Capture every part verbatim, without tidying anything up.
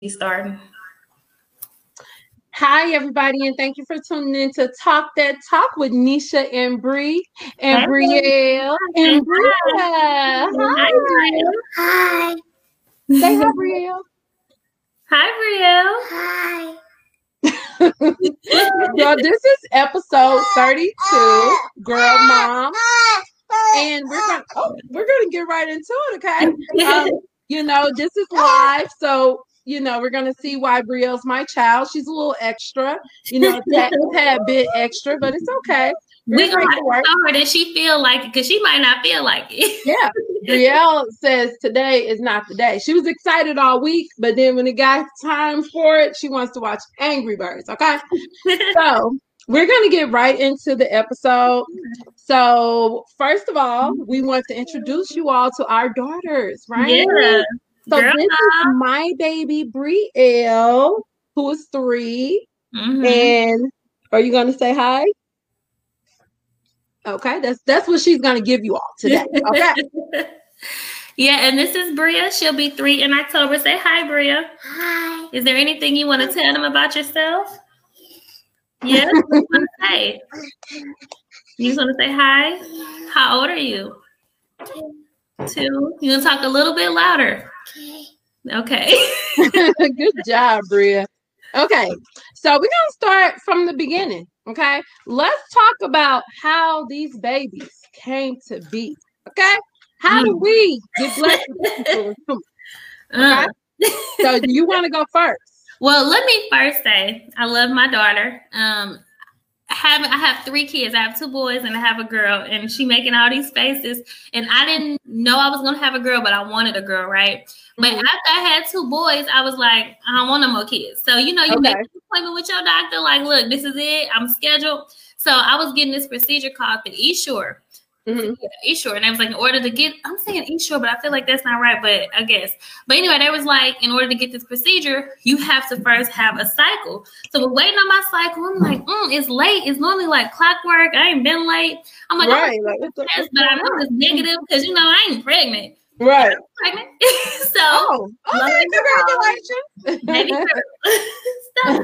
Starting. Hi, everybody, and thank you for tuning in to Talk That Talk with Nisha and Bree and Hi, Brielle and Bria. Hi, Brielle. Hi. Say hi, Brielle. Hi, Brielle. So this is episode thirty-two, Girl Mom, and we're gonna oh, we're gonna get right into it. Okay, um, you know this is live, so. You know, we're going to see why Brielle's my child. She's a little extra. You know, a tad bit extra, but it's okay. We're going to tell her that she feel like it because she might not feel like it. Yeah. Brielle says today is not the day. She was excited all week, but then when it got time for it, she wants to watch Angry Birds, okay? So we're going to get right into the episode. So first of all, we want to introduce you all to our daughters, right? Yeah. So Girl. This is my baby Brielle, who is three. Mm-hmm. And are you going to say hi? Okay, that's that's what she's going to give you all today. Okay. Yeah, and this is Bria. She'll be three in October. Say hi, Bria. Hi. Is there anything you want to tell them about yourself? Yeah. What do you want to say? You want to say hi? How old are you? Two. Two. You want to talk a little bit louder? Okay. Good job, Bria. Okay, so we're going to start from the beginning, okay? Let's talk about how these babies came to be, okay? How mm. do we get blessed with people? Okay? Uh. So do you want to go first? Well, let me first say I love my daughter. Um, I have, I have three kids. I have two boys and I have a girl, and she making all these faces. And I didn't know I was going to have a girl, but I wanted a girl, right? But mm-hmm. after I had two boys, I was like, I don't want no more kids. So, you know, you okay. make an appointment with your doctor, like, look, this is it. I'm scheduled. So I was getting this procedure called the Essure. Mm-hmm. Essure. And I was like, in order to get, I'm saying Essure, but I feel like that's not right, but I guess. But anyway, they was like, in order to get this procedure, you have to first have a cycle. So we're waiting on my cycle. I'm like, mm, it's late. It's normally like clockwork. I ain't been late. I'm like, right. I'm like what's test, but I know it's negative because, you know, I ain't pregnant. Right. I'm pregnant. So, oh, okay, congratulations. Maybe Stop.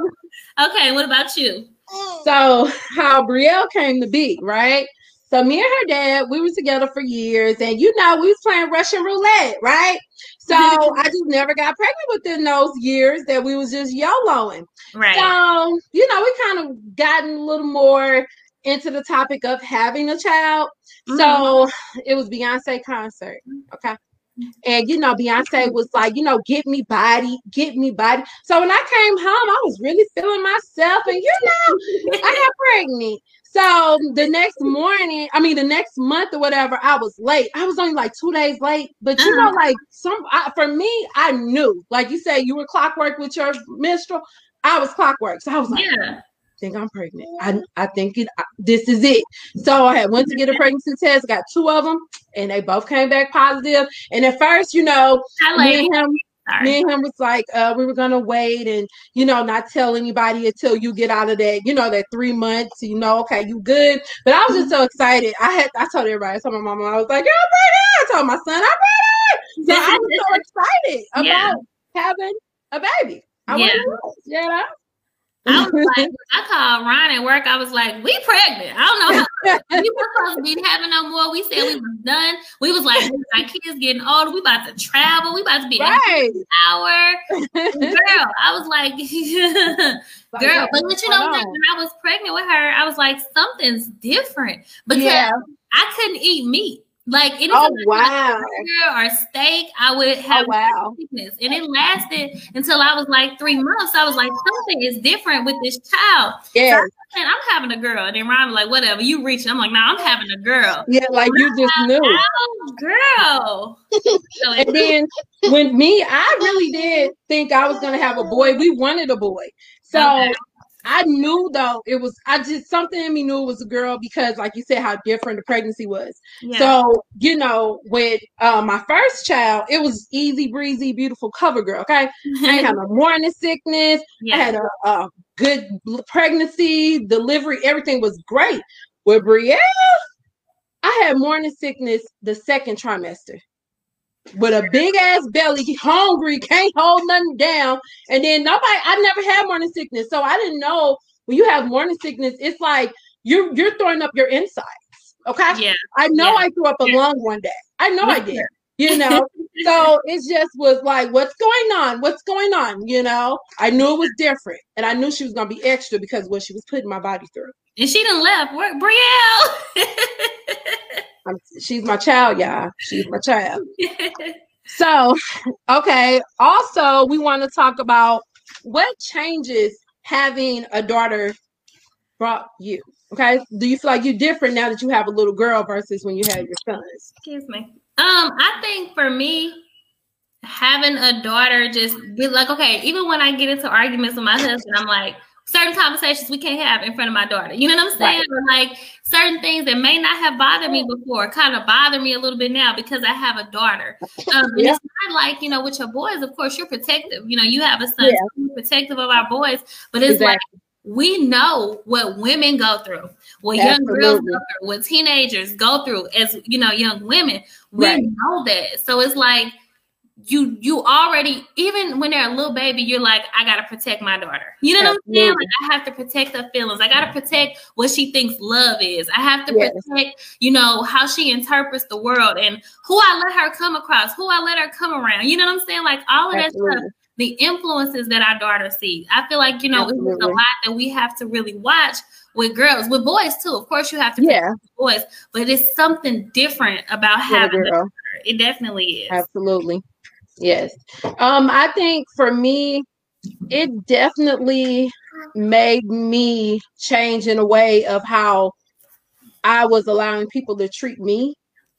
Okay, what about you? So, how Brielle came to be, right? So me and her dad, we were together for years, and you know, we was playing Russian roulette, right? So I just never got pregnant within those years that we was just YOLOing. Right. So, you know, we kind of gotten a little more into the topic of having a child. Mm-hmm. So it was Beyonce concert, okay? And, you know, Beyonce was like, you know, get me body, get me body. So when I came home, I was really feeling myself, and, you know, I got pregnant. So the next morning, I mean, the next month or whatever, I was late. I was only like two days late. But, you uh-huh. know, like some I, for me, I knew, like you said, you were clockwork with your menstrual. I was clockwork. So I was like, yeah. I think I'm pregnant. I, I think it, I, this is it. So I had went to get a pregnancy test, got two of them, and they both came back positive. And at first, you know, I like me and him, Sorry. Me and him was like, uh, we were going to wait and, you know, not tell anybody until you get out of that, you know, that three months, you know, okay, you good. But I was just so excited. I had, I told everybody, I told my mama, I was like, I'm pregnant. I told my son, I'm pregnant. So I was so excited about yeah. having a baby. I yeah. was, you know. I was like, I called Ryan at work. I was like, we pregnant. I don't know how we were supposed to be having no more. We said we was done. We was like, our kids getting older. We about to travel. We about to be right. in the hour. Girl, I was like, girl, but you know, when I was pregnant with her, I was like, something's different because yeah. I couldn't eat meat. Like anytime oh, wow. like burger or steak, I would have oh, wow. sickness. And it lasted until I was like three months. I was like, something is different with this child. Yeah. So I'm, I'm having a girl. And then Ron was like, whatever, you reaching. I'm like, no, nah, I'm having a girl. Yeah, like you just knew. Oh, girl. So and then when me, I really did think I was gonna have a boy. We wanted a boy. So okay. I knew though it was I just something in me knew it was a girl because like you said how different the pregnancy was. Yeah. So, you know, with uh, my first child, it was easy breezy, beautiful cover girl. Okay. I ain't had no morning sickness. Yeah. I had a, a good pregnancy, delivery, everything was great. With Brielle, I had morning sickness the second trimester. with a big ass belly, hungry, can't hold nothing down. And then nobody, I never had morning sickness. So I didn't know when you have morning sickness, it's like you're you're throwing up your insides. Okay. Yeah. I know yeah. I threw up a yeah. lung one day. I know I did. You know, so it just was like, what's going on? What's going on? You know, I knew it was different, and I knew she was gonna be extra because of what she was putting my body through. And she done left. Where, Brielle? I'm, she's my child, y'all. She's my child. So, okay. Also, we want to talk about what changes having a daughter brought you. Okay, do you feel like you're different now that you have a little girl versus when you had your sons? Excuse me. Um, I think for me, having a daughter just be like, okay, even when I get into arguments with my husband, I'm like, certain conversations we can't have in front of my daughter. You know what I'm saying? Right. Or like certain things that may not have bothered me before kind of bother me a little bit now because I have a daughter. Um, and Yeah. it's not like, you know, with your boys, of course, you're protective. You know, you have a son, Yeah. so you're protective of our boys, but it's Exactly. like, we know what women go through, what young girls Absolutely. go through, what teenagers go through as, you know, young women. We Right. know that. So it's like you you already, even when they're a little baby, you're like, I got to protect my daughter. You know what I'm saying? Absolutely. Like, I have to protect her feelings. I got to protect what she thinks love is. I have to Yes. protect, you know, how she interprets the world and who I let her come across, who I let her come around. You know what I'm saying? Like all of that Absolutely. stuff. The influences that our daughter sees. I feel like, you know, it's Absolutely. a lot that we have to really watch with girls, with boys too. Of course, you have to Yeah. protect boys, but it's something different about Little having a girl. daughter. It definitely is. Absolutely. Yes. Um, I think for me, it definitely made me change in a way of how I was allowing people to treat me.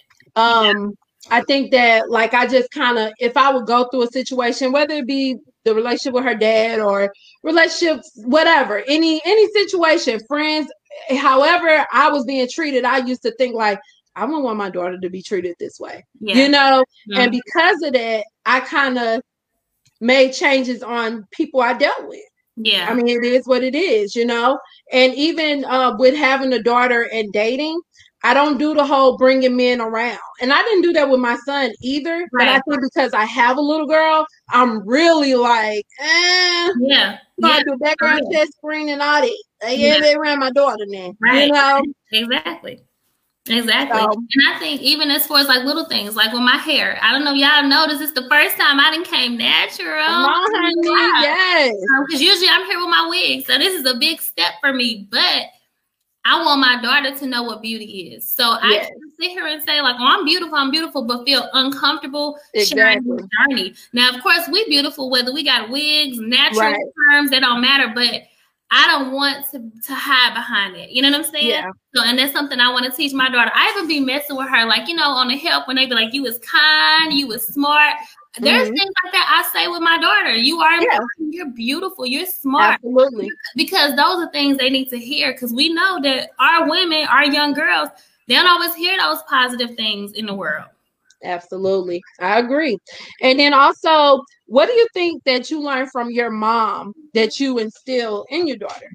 Um, I think that like I just kind of, if I would go through a situation, whether it be the relationship with her dad or relationships, whatever, any any situation, friends, however I was being treated, I used to think like, I wouldn't want my daughter to be treated this way. Yeah. You know, Mhm. and because of that, I kind of made changes on people I dealt with. Yeah. I mean, it is what it is, you know. And even uh, with having a daughter and dating, I don't do the whole bringing men around. And I didn't do that with my son either. But I Right. think because I have a little girl, I'm really like, eh, Yeah. I Yeah. do background Yeah. check screen and all that. They Yeah. they around my daughter now, you Right. know. Exactly. Exactly. So- And I think even as far as like little things, like with my hair, I don't know if y'all noticed, it's the first time I done came natural. Come on, honey, yes. Because usually I'm here with my wig. So this is a big step for me. But I want my daughter to know what beauty is. So I Yes. can sit here and say, like, oh, I'm beautiful, I'm beautiful, but feel uncomfortable sharing Exactly. this journey. Now, of course, we beautiful, whether we got wigs, natural Right. terms, they don't matter, but I don't want to, to hide behind it. You know what I'm saying? Yeah. So, and that's something I want to teach my daughter. I even be messing with her, like, you know, on the help when they be like, you was kind, you was smart. There's Mhm. things like that I say with my daughter. You are Yeah. important, you're beautiful, you're smart. Absolutely. Because those are things they need to hear. Because we know that our women, our young girls, they don't always hear those positive things in the world. Absolutely. I agree. And then also, what do you think that you learned from your mom that you instill in your daughter?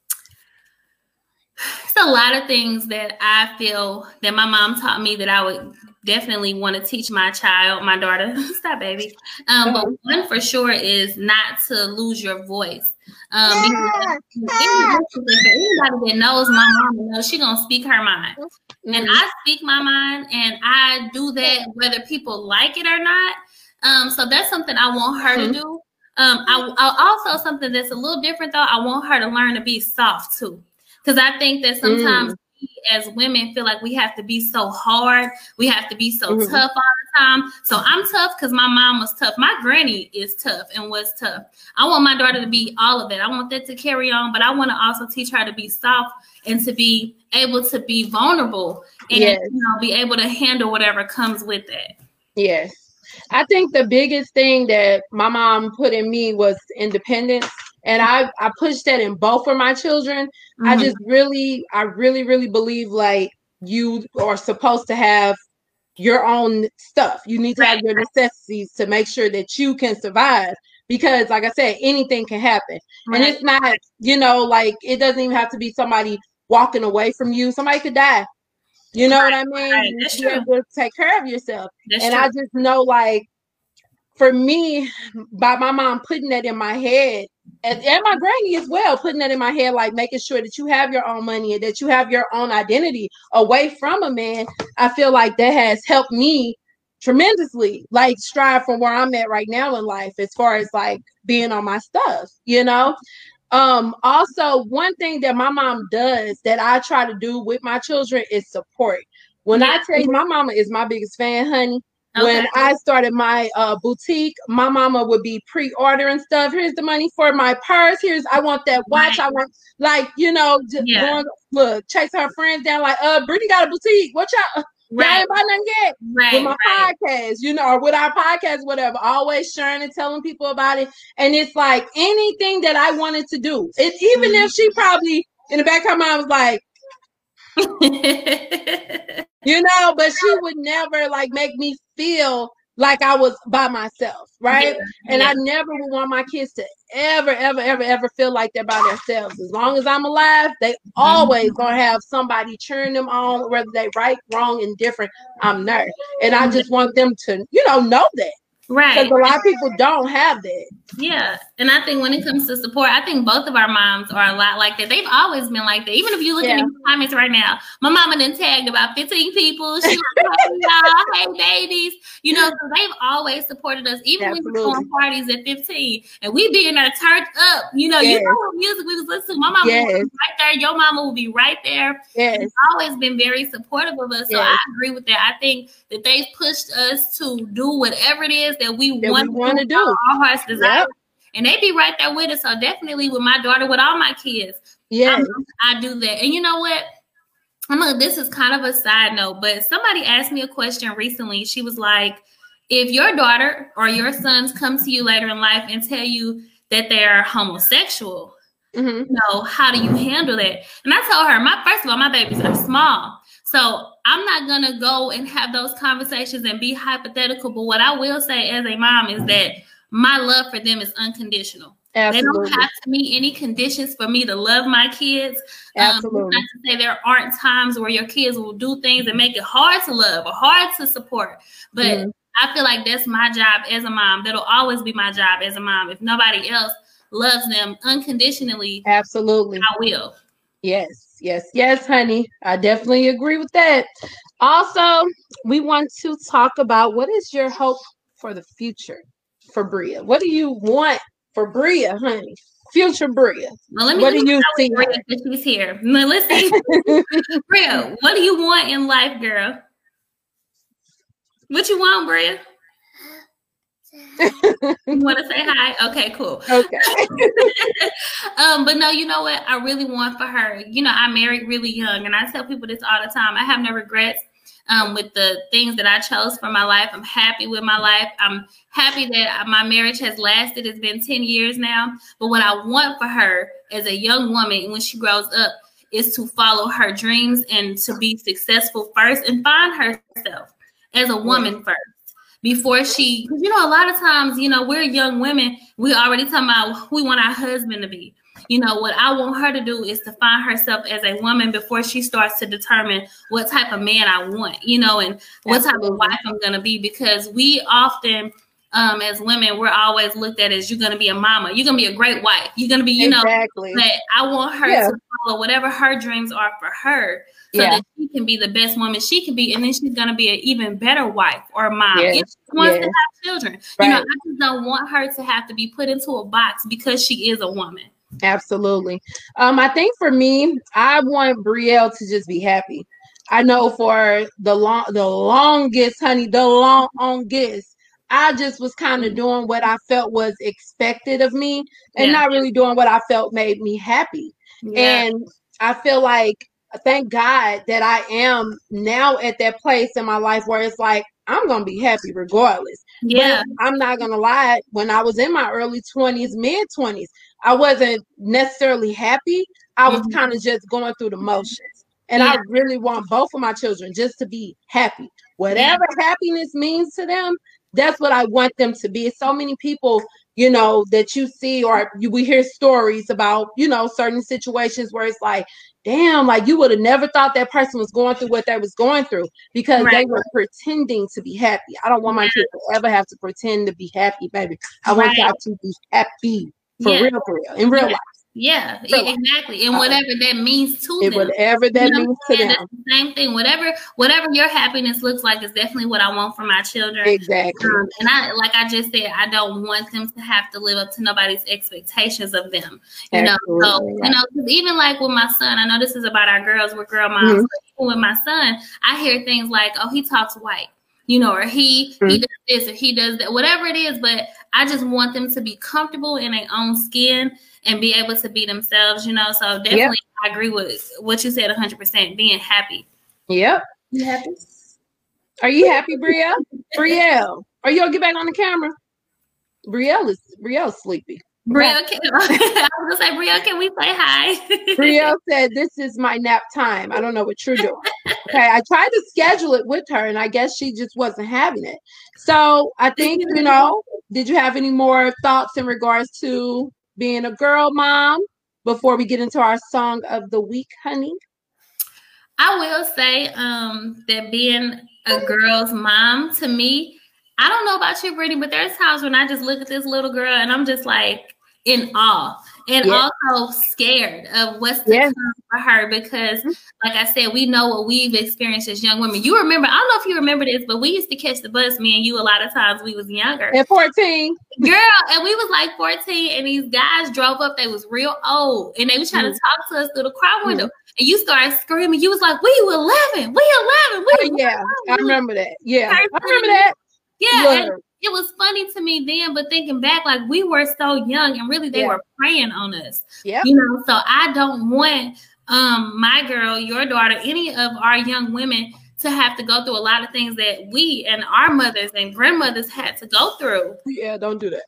It's a lot of things that I feel that my mom taught me that I would definitely want to teach my child, my daughter. Stop, baby. Um, but one for sure is not to lose your voice. Um, because anybody that knows my mom knows she's gonna speak her mind. Mm-hmm. And I speak my mind, and I do that whether people like it or not. Um, so that's something I want her Mm-hmm. to do. Um, I, I also something that's a little different though. I want her to learn to be soft too, because I think that sometimes Mm. we as women feel like we have to be so hard, we have to be so Mhm. tough all the time. So I'm tough because my mom was tough. My granny is tough and was tough. I want my daughter to be all of that. I want that to carry on, but I want to also teach her to be soft and to be able to be vulnerable and Yes. you know be able to handle whatever comes with that. Yes. I think the biggest thing that my mom put in me was independence. And I, I pushed that in both of my children. I Mhm. just really, I really, really believe like you are supposed to have your own stuff. You need to have Right. your necessities to make sure that you can survive. Because like I said, anything can happen. And Right. it's not, you know, like it doesn't even have to be somebody walking away from you. Somebody could die. You know right, what I mean? right. You That's be true. able to take care of yourself. That's and true. I just know, like, for me, by my mom putting that in my head, and, and my granny as well, putting that in my head, like making sure that you have your own money and that you have your own identity away from a man, I feel like that has helped me tremendously, like strive from where I'm at right now in life as far as like being on my stuff, you know? Um, also, one thing that my mom does that I try to do with my children is support. When Yeah. I tell you, my mama is my biggest fan, honey. When Okay. I started my uh, boutique, my mama would be pre-ordering stuff. Here's the money for my purse. Here's, I want that watch. Right. I want, like, you know, just Yeah. going, look, chase her friends down, like, uh, Brittany got a boutique. What y'all, y'all Right. ain't buy nothing yet? With Right. my Right. podcast, you know, or with our podcast, whatever, always sharing and telling people about it. And it's like anything that I wanted to do. It, even Mhm. if she probably in the back of her mind was like, you know, but she would never like make me feel like I was by myself, right? Yeah. And Yeah. I never would want my kids to ever, ever, ever, ever feel like they're by themselves. As long as I'm alive, they always gonna have somebody cheering them on, whether they right, wrong, indifferent. I'm there, and I just want them to, you know, know that. Right. Because a lot of people don't have that. Yeah. And I think when it comes to support, I think both of our moms are a lot like that. They've always been like that. Even if you look Yeah. at the comments right now, my mama done tagged about fifteen people. She like, hey y'all, hey babies. You know, so they've always supported us, even when we were Absolutely. throwing parties at fifteen. And we be in there turned up. You know, Yes. you know what music we was listening to. My mama Yes. was right there. Your mama will be right there. Yes. They've always been very supportive of us. So Yes. I agree with that. I think that they've pushed us to do whatever it is that we That want we want to do. our heart's desire. Yep. And they be right there with us. So definitely with my daughter, with all my kids, Yes. I'm- I do that. And you know what? I'm a, this is kind of a side note, but somebody asked me a question recently. She was like, if your daughter or your sons come to you later in life and tell you that they are homosexual, Mm-hmm. you know, how do you handle that? And I told her, my first of all, my babies are small. So I'm not going to go and have those conversations and be hypothetical. But what I will say as a mom is that my love for them is unconditional. Absolutely. They don't have to meet any conditions for me to love my kids. Absolutely. Um, not to say there aren't times where your kids will do things that make it hard to love or hard to support. But Mhm. I feel like that's my job as a mom. That'll always be my job as a mom. If nobody else loves them unconditionally, Absolutely. I will. Yes, yes, yes, honey. I definitely agree with that. Also, we want to talk about what is your hope for the future for Bria? What do you want for Bria, honey? Future Bria. Well, let me, What let do me you start see? with Bria because she's here. Now, let's see. Bria, what do you want in life, girl? What you want, Bria? You want to say hi? Okay, cool. Okay. um, but no, you know what? I really want for her. You know, I married really young, and I tell people this all the time. I have no regrets um, with the things that I chose for my life. I'm happy with my life. I'm happy that my marriage has lasted. It's been ten years now. But what I want for her as a young woman when she grows up is to follow her dreams and to be successful first and find herself as a woman first. Before she, because you know, a lot of times, you know, we're young women, we already talking about who we want our husband to be. You know, what I want her to do is to find herself as a woman before she starts to determine what type of man I want, you know, and what Absolutely. type of wife I'm going to be. Because we often, um, as women, we're always looked at as you're going to be a mama. You're going to be a great wife. You're going to be, you Exactly. know, but I want her Yeah. to follow whatever her dreams are for her. So Yeah. that she can be the best woman she can be, and then she's gonna be an even better wife or mom. Yes. If she wants Yes. to have children, you know, Right. I just don't want her to have to be put into a box because she is a woman. Absolutely. Um, I think for me, I want Brielle to just be happy. I know for the long, the longest, honey, the longest, I just was kind of doing what I felt was expected of me, and Yeah. not really doing what I felt made me happy. Yeah. And I feel like, thank God that I am now at that place in my life where it's like I'm gonna be happy regardless. Yeah. But I'm not gonna lie, when I was in my early twenties, mid twenties, I wasn't necessarily happy. I was Mhm. kind of just going through the motions. And Yeah. I really want both of my children just to be happy. Whatever happiness means to them, that's what I want them to be. So many people, you know, that you see, or you, we hear stories about, you know, certain situations where it's like, damn, like you would have never thought that person was going through what they was going through because Right. they were pretending to be happy. I don't want my kids to ever have to pretend to be happy, baby. I want Right. y'all to be happy for Yeah. real, for real, in real Yeah. life. Yeah, Real life. exactly. And whatever that means to And them. whatever that You know means what I'm to saying? them. That's the same thing. Whatever whatever your happiness looks like is definitely what I want for my children. Exactly. Um, and I, like I just said, I don't want them to have to live up to nobody's expectations of them. You know, Absolutely so right. you know, 'cause even like with my son, I know this is about our girls, we're girl moms. Mhm. But even with my son, I hear things like, "Oh, he talks white," you know, or he Mhm. he does this or he does that, whatever it is. But I just want them to be comfortable in their own skin and be able to be themselves. You know, so definitely, Yep. I agree with what you said, one hundred percent. Being happy. Yep. You happy? Are you happy, Brielle? Brielle, are you gonna get back on the camera? Brielle is Brielle's sleepy. Brielle, can, I was gonna say, Brielle, can we say hi? Brielle said, "This is my nap time. I don't know what you're doing." Okay, I tried to schedule it with her, and I guess she just wasn't having it. So I think, you know, did you have any more thoughts in regards to being a girl mom before we get into our song of the week, honey? I will say um, that being a girl's mom, to me, I don't know about you, Brittany, but there's times when I just look at this little girl and I'm just like in awe and Yeah. also scared of what's to Yeah. come for her because, like I said, we know what we've experienced as young women. You remember, I don't know if you remember this, but we used to catch the bus, me and you, a lot of times we was younger. At fourteen. Girl, and we was like fourteen, and these guys drove up. They was real old, and they was trying Mm. to talk to us through the car window. Mm. And you started screaming. You was like, "We eleven, we eleven, we Oh, eleven." yeah, I remember that. Yeah, I Person. remember that. Yeah, and Word. it was funny to me then, but thinking back, like we were so young, and really they Yeah. were preying on us. Yep. You know, so I don't want um my girl, your daughter, any of our young women to have to go through a lot of things that we and our mothers and grandmothers had to go through. Yeah, don't do that.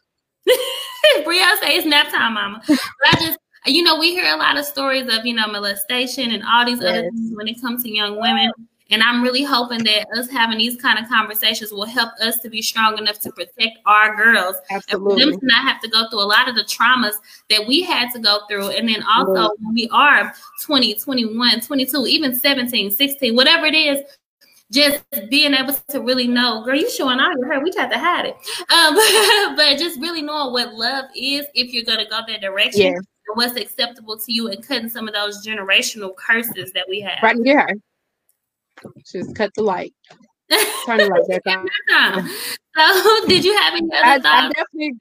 Brielle say it's nap time, mama. But I just, you know, we hear a lot of stories of, you know, molestation and all these other Yes. things when it comes to young women. And I'm really hoping that us having these kind of conversations will help us to be strong enough to protect our girls. And for Absolutely. them to not have to go through a lot of the traumas that we had to go through. And then also Right. when we are twenty, twenty-one, twenty-two, even seventeen, sixteen, whatever it is, just being able to really know, girl, you showing all your hair. We tried to hide it. Um, but just really knowing what love is if you're going to go that direction Yeah. and what's acceptable to you and cutting some of those generational curses that we have. Right in your hair. Just cut the light. Turn the light back on. So, did you have any other I, I thoughts? definitely.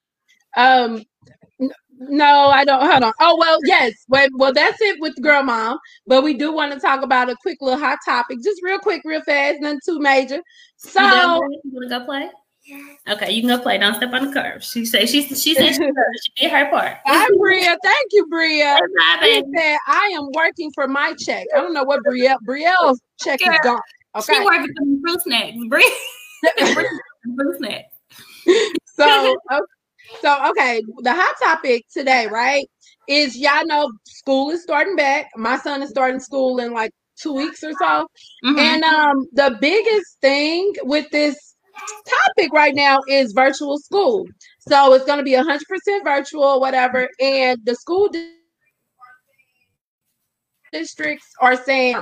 Um. n- No, I don't. Hold on. Oh well, yes. Well, well, that's it with Girl Mom. But we do want to talk about a quick little hot topic, just real quick, real fast, nothing too major. So, You done, Brittany? You want to go play? Yes. Okay, you can go play. Don't step on the curb. She said she she said she, she did her part. hi Bria. Thank you, Bria. Bye, She baby. said, "I am working for my check." I don't know what Brielle. Brielle's check is gone. Okay. She working for fruit snacks. Brie. Fruit snacks. So, o- so okay, the hot topic today, right, is y'all know school is starting back. My son is starting school in like two weeks or so. Mhm. And um, the biggest thing with this topic right now is virtual school. So it's going to be one hundred percent virtual, whatever. And the school di- districts are saying,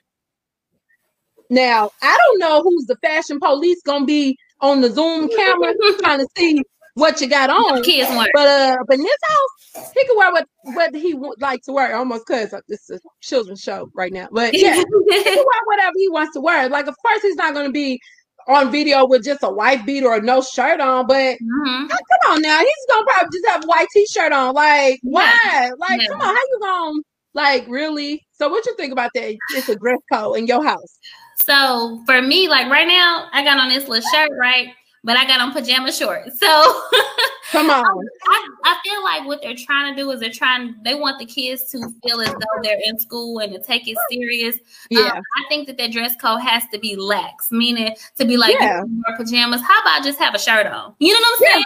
now, I don't know who's the fashion police going to be on the Zoom camera trying to see what you got on. Kids work. But uh, but in this house, he can wear what, what he would like to wear. Almost because this is a children's show right now. But yeah, he can wear whatever he wants to wear. Like, of course, he's not going to be on video with just a white beat or no shirt on. But Mhm. come on now, he's gonna probably just have a white t-shirt on. Like, why? Like, Yeah. come on, how you gonna like really? So, what you think about that? It's a dress code in your house. So for me, like right now, I got on this little shirt, right? But I got on pajama shorts. So Come on. I, I feel like what they're trying to do is they're trying, they want the kids to feel as though they're in school and to take it serious. Yeah. Um, I think that that dress code has to be lax, meaning to be like, Yeah. you can wear pajamas. How about just have a shirt on? You know what I'm saying?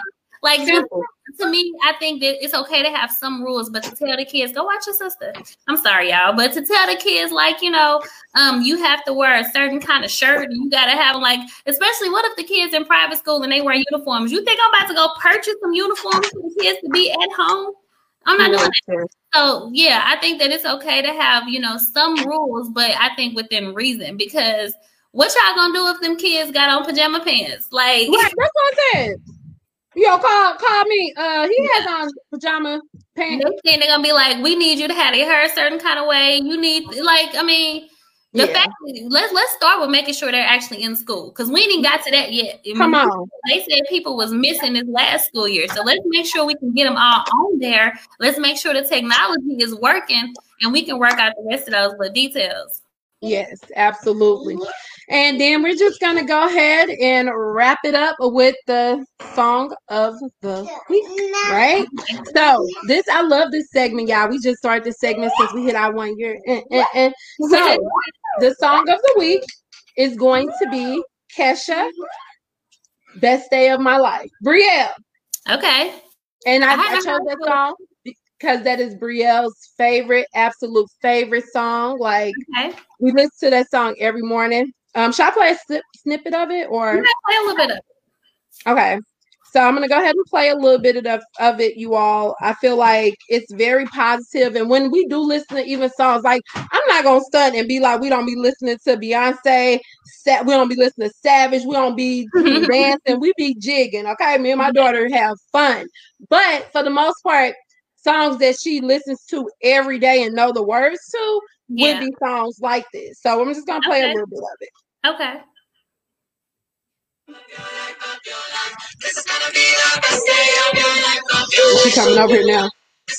Like, just, to me, I think that it's okay to have some rules, but to tell the kids, go watch your sister. I'm sorry, y'all, but to tell the kids, like, you know, um, you have to wear a certain kind of shirt, and you got to have, like, especially what if the kids in private school and they wear uniforms? You think I'm about to go purchase some uniforms for the kids to be at home? I'm not doing that. So, yeah, I think that it's okay to have, you know, some rules, but I think within reason, because what y'all gonna do if them kids got on pajama pants? Like, right, that's what I said. Yo, call call me. Uh, he has on pajama pants. They're gonna be like, we need you to have their hair a certain kind of way. You need, like, I mean, the Yeah. fact let's let's start with making sure they're actually in school, because we ain't got to that yet. I mean, Come on. They said people was missing this last school year, so let's make sure we can get them all on there. Let's make sure the technology is working, and we can work out the rest of those little details. Yes, absolutely. And then we're just going to go ahead and wrap it up with the song of the week, right? So this, I love this segment, y'all. We just started this segment since we hit our one year. And, and, and so the song of the week is going to be Kesha, Best Day of My Life. Brielle. Okay. And I, I, I chose that song because that is Brielle's favorite, absolute favorite song. Like, okay. We listen to that song every morning. Um, should I play a snip, snippet of it, or yeah, play a little bit of it? Okay, so I'm gonna go ahead and play a little bit of of it, you all. I feel like it's very positive, and when we do listen to even songs, like I'm not gonna stunt and be like we don't be listening to Beyonce, we don't be listening to Savage, we don't be dancing, we be jigging. Okay, me and my daughter have fun, but for the most part, songs that she listens to every day and know the words to. Yeah. Would be songs like this. So I'm just gonna play okay. a little bit of it. Okay. She's coming over here now.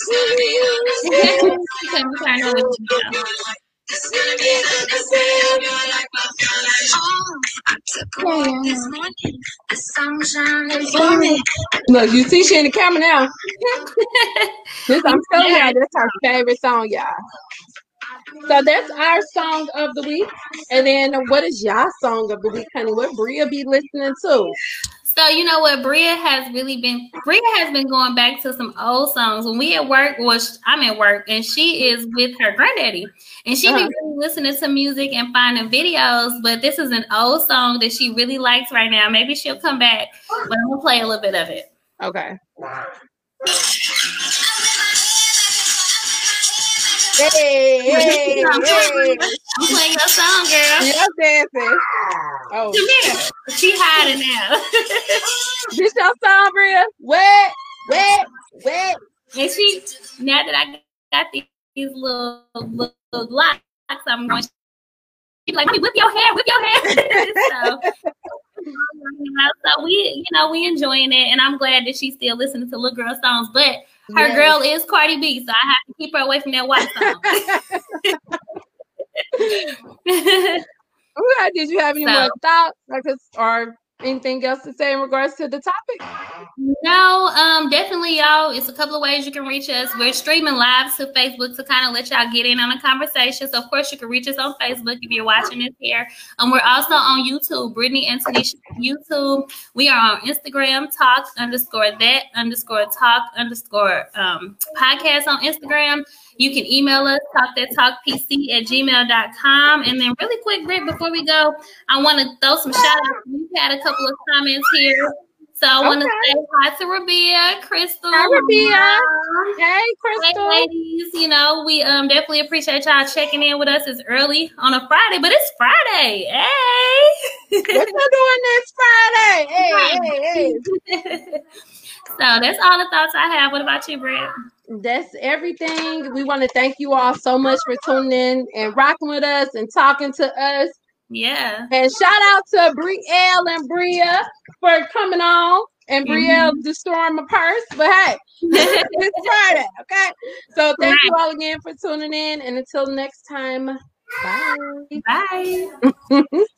Look, you see she in the camera now. This, I'm telling y'all, that's our favorite song, y'all. So that's our song of the week. And then what is y'all song of the week, honey? What Bria be listening to? So you know what, Bria has really been Bria has been going back to some old songs. When we at work, well, I'm at work, and she is with her granddaddy, and she uh-huh. be really listening to music and finding videos. But this is an old song that she really likes right now. Maybe she'll come back, but I'm gonna play a little bit of it. Okay. Hey, hey, I'm, hey. Playing, I'm playing your song, girl. Yes, dancing. Oh, come here. She hiding now. This your song, Bria? Wet, wet, wet. And she, now that I got these, these little, little, little locks, I'm going. She's like, whip your hair, whip your hair. so, so we, you know, we enjoying it, and I'm glad that she's still listening to little girl songs, but. Her yes. girl is Cardi B, so I have to keep her away from that white song. Okay, did you have any so, more thoughts like this, or anything else to say in regards to the topic? No, um, definitely, y'all. It's a couple of ways you can reach us. We're streaming live to Facebook to kind of let y'all get in on the conversation. So, of course, you can reach us on Facebook if you're watching this here. Um, we're also on YouTube, Brittany and Tanisha YouTube. We are on Instagram, talk underscore that underscore talk underscore um, podcast on Instagram. You can email us, talkthattalkpc at gmail dot com. And then really quick, Britt, before we go, I want to throw some shout outs. We've had a couple of comments here. So I want to okay. say hi to Rabia, Crystal. Hi, Rabia. Hey, Crystal. Hey, ladies. You know, we um definitely appreciate y'all checking in with us. It's early on a Friday, but it's Friday. Hey. What you doing next Friday? Hey, hey, hey. So that's all the thoughts I have. What about you, Britt? That's everything. We want to thank you all so much for tuning in and rocking with us and talking to us. Yeah. And shout out to Brielle and Bria for coming on. And Brielle mm-hmm. destroying my purse. But hey, it's Friday, okay? So thank right. you all again for tuning in. And until next time, bye. Bye.